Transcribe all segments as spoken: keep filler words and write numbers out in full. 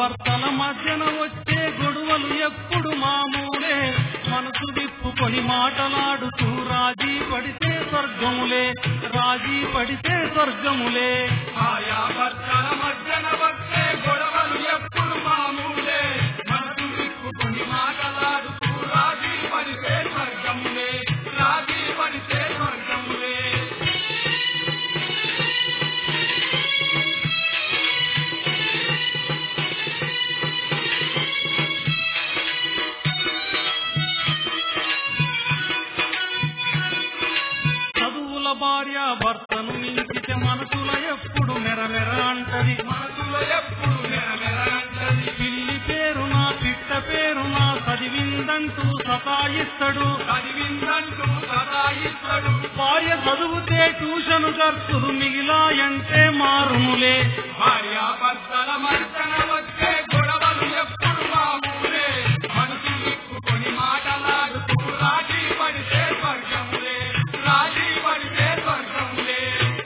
భార్యాభర్తల మధ్యన వచ్చే గొడవలు ఎప్పుడు మామూలే మనసు విప్పుకొని మాటలాడుతూ రాజీ పడితే స్వర్గములే రాజీ పడితే స్వర్గములే భార్యాభర్తల మధ్యన వచ్చే గొడవలు ఎప్పుడు మామూలే మనసు విప్పుకొని మాటలాడుతూ రాజీ పడితే స్వర్గములే రాజీ పడితే స్వర్గములే భార్య భర్తను మించితే మనసుల ఎప్పుడు మెరమెర అంటది మనసుల ఎప్పుడు మెరమెర అంటది పిల్లి పేరున పిట్ట పేరున చదివిందంటూ సతాయిస్తాడు చదివిందంటూ సతాయిస్తాడు భార్య చదువుతే ట్యూషన్ ఖర్చులు మిగిలాయంటే మారుములే భార్యాభర్తల మధ్యన వచ్చే గొడవలు ఎప్పుడు మామూలే మనసు విప్పుకొని మాటలాడుతూ రాజీ పడితే స్వర్గములే రాజీ పడితే స్వర్గములే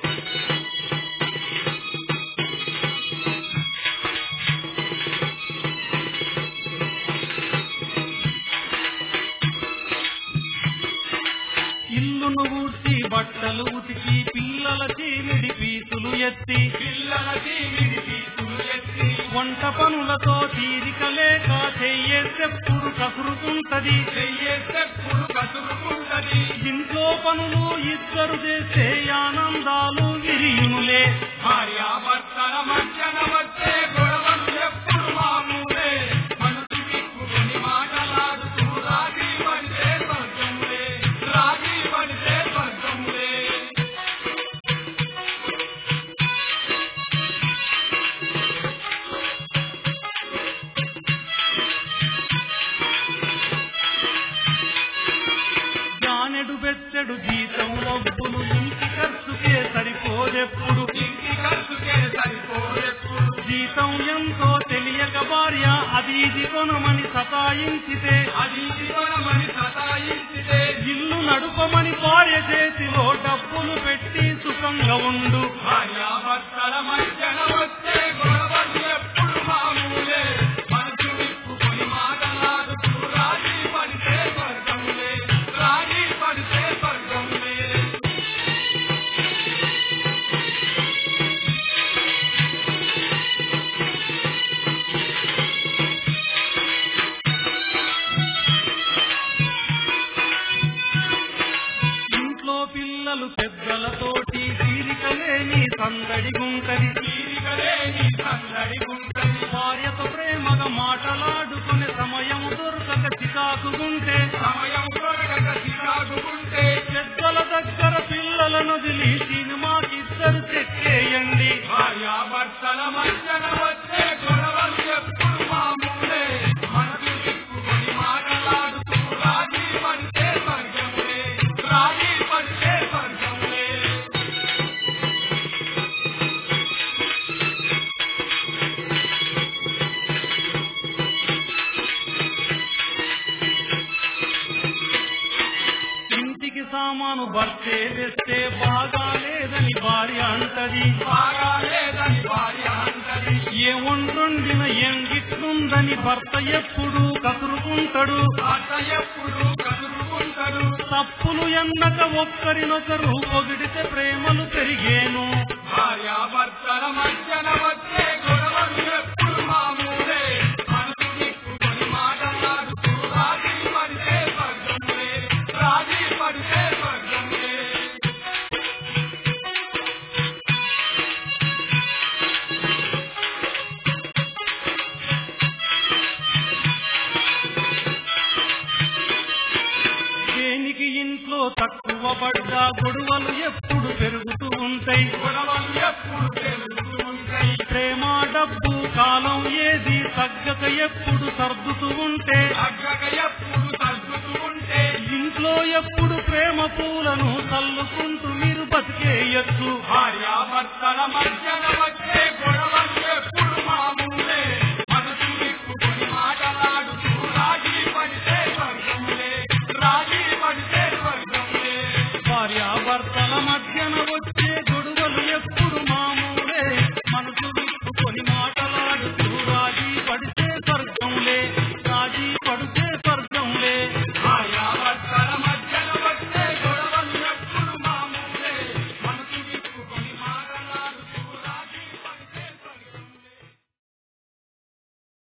ఇల్లును ఊడ్చి బట్టలు ఉతికి పిల్లల చీమిడి పీసులు ఎత్తి పిల్లల చీమిడి పీసులు ఎత్తి వంట పనులతో తీరిక లేక చెయ్యేసెప్పుడు కసురుకుంటది చెయ్యేసెప్పుడు కసురుకుంటది ఇంట్లో పనులు ఇద్దరు చేసే ఆనందాలు విరియునులే భార్యాభర్తల మధ్యన వచ్చే గొడవలు ఎప్పుడు మామూలే మనసు విప్పుకొని మాటలాడుతూ రాజీ పడితే స్వర్గములే రాజీ పడితే స్వర్గములే జానెడు బెచ్చడు జీతం డబ్బులు ఇంటి ఖర్చుకే సరిపోదెప్పుడు ఇంటి ఖర్చుకే సరిపోదెప్పుడు జీతం ఎంతో తెలియక భార్య అది ఇది కొనమని సతాయించితే అది కొనమని సతాయించితే ఇల్లు నడుపమని భార్య చేతిలో డబ్బులు పెట్టి సుఖంగా ఉండు భార్యాభర్తల మధ్యన వచ్చే గొడవలు ఎప్పుడు మామూలే మనసు విప్పుకొని మాటలాడుతూ రాజీ పడితే స్వర్గములే రాజీ పడితే స్వర్గములే ఇంట్లో పిల్లలు పెద్దలతోటి తీరిక లేని సందడిగుంటది తీరికలేని సందడిగుంటది భార్యతో ప్రేమగా మాటలాడుకునే సమయం దొరకక చికాకుగుంటే సమయం దొరకక చికాకుకుంటే పెద్దల దగ్గర పిల్లలను వదిలి సినిమాకిద్దరు చెక్కేయండి భార్యాభర్తల మధ్యన వచ్చే గొడవలు ఎప్పుడు మామూలే మనసు విప్పుకొని మాటలాడుతూ రాజీ పడితే స్వర్గములే రాజీ పడితే స్వర్గములే ఇంటికి సామాను భర్తే తెస్తే బాగా లేదని భార్య అంటది బాగా లేదని భార్య అంటది ఏం వండొండిన ఏం గిట్లుందని భర్త ఎప్పుడు కసురుకుంటాడు భర్త ఎప్పుడు కదురుకుంటాడు తప్పులు ఎన్నక ఒక్కరినొకరు పొగిడితే ప్రేమలు పెరిగేను భార్యాభర్తల మధ్యన వచ్చే గొడవలు ఎప్పుడు మామూలే మనసు విప్పుకొని మాటలాడుతూ రాజీ పడితే స్వర్గములే రాజీ పడితే స్వర్గములే దేనికి ఇంట్లో తక్కువ పడ్డా గొడవలు ఎప్పుడు పెరుగుతూ ఉంటాయి గొడవలు ఎప్పుడు పెరుగుతూ ఉంటాయి ప్రేమ డబ్బు కాలం ఏది తగ్గక ఎప్పుడు సర్దుతూ ఉంటే అగ్గక ఎప్పుడు సర్దుతూ ఉంటే ఇంట్లో ఎప్పుడు ప్రేమ పూలను చల్లుకుంటూ మీరు బతికేయచ్చు భార్యాభర్తల మధ్యన వచ్చే గొడవలు ఎప్పుడు మామూలే మనసు విప్పుకొని మాటలాడుతూ రాజీ పడితే స్వర్గములే రాజీ పడితే స్వర్గములే భార్యాభర్తల మధ్యన వచ్చే గొడవలు ఎప్పుడు మామూలే మనసు విప్పుకొని మాట